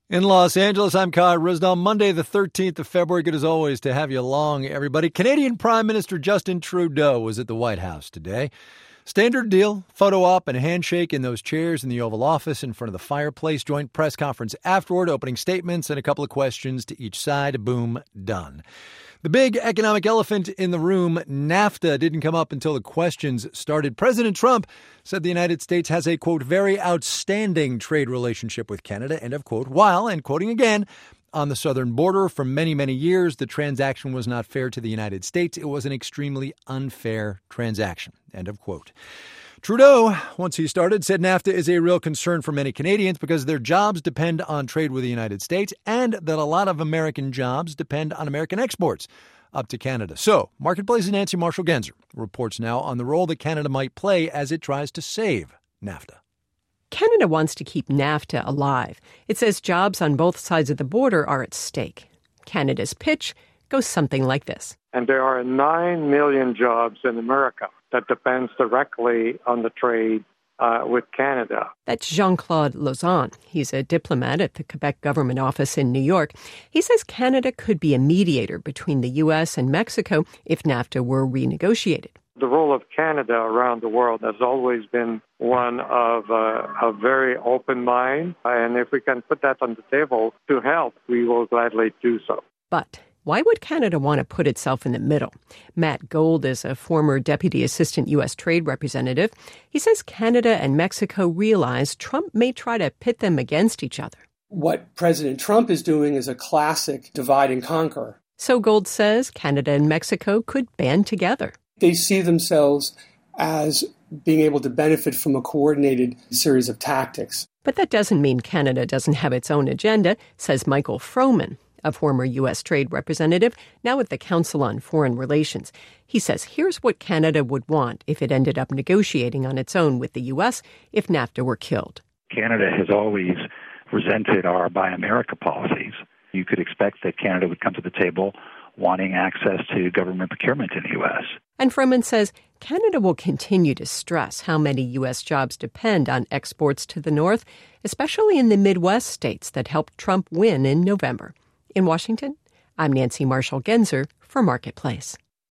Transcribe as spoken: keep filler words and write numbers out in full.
In Los Angeles, I'm Kai Ryssdal. Monday, the thirteenth of February. Good as always to have you along, everybody. Canadian Prime Minister Justin Trudeau was at the White House today. Standard deal, photo op and a handshake in those chairs in the Oval Office in front of the fireplace. Joint press conference afterward, opening statements and a couple of questions to each side. Boom, done. The big economic elephant in the room, NAFTA, didn't come up until the questions started. President Trump said the United States has a, quote, very outstanding trade relationship with Canada, end of quote, while, and quoting again, on the southern border for many, many years, the transaction was not fair to the United States. It was an extremely unfair transaction, end of quote. Trudeau, once he started, said NAFTA is a real concern for many Canadians because their jobs depend on trade with the United States and that a lot of American jobs depend on American exports up to Canada. So, Marketplace's Nancy Marshall-Genzer reports now on the role that Canada might play as it tries to save NAFTA. Canada wants to keep NAFTA alive. It says jobs on both sides of the border are at stake. Canada's pitch goes something like this. And there are nine million jobs in America that depends directly on the trade uh, with Canada. That's Jean-Claude Lauzon. He's a diplomat at the Quebec government office in New York. He says Canada could be a mediator between the U S and Mexico if NAFTA were renegotiated. The role of Canada around the world has always been one of uh, a very open mind. And if we can put that on the table to help, we will gladly do so. But why would Canada want to put itself in the middle? Matt Gold is a former Deputy Assistant U S Trade Representative. He says Canada and Mexico realize Trump may try to pit them against each other. What President Trump is doing is a classic divide and conquer. So Gold says Canada and Mexico could band together. They see themselves as being able to benefit from a coordinated series of tactics. But that doesn't mean Canada doesn't have its own agenda, says Michael Froman, a former U S Trade Representative, now at the Council on Foreign Relations. He says here's what Canada would want if it ended up negotiating on its own with the U S if NAFTA were killed. Canada has always resented our Buy America policies. You could expect that Canada would come to the table wanting access to government procurement in the U S. And Froman says Canada will continue to stress how many U S jobs depend on exports to the North, especially in the Midwest states that helped Trump win in November. In Washington, I'm Nancy Marshall-Genzer for Marketplace.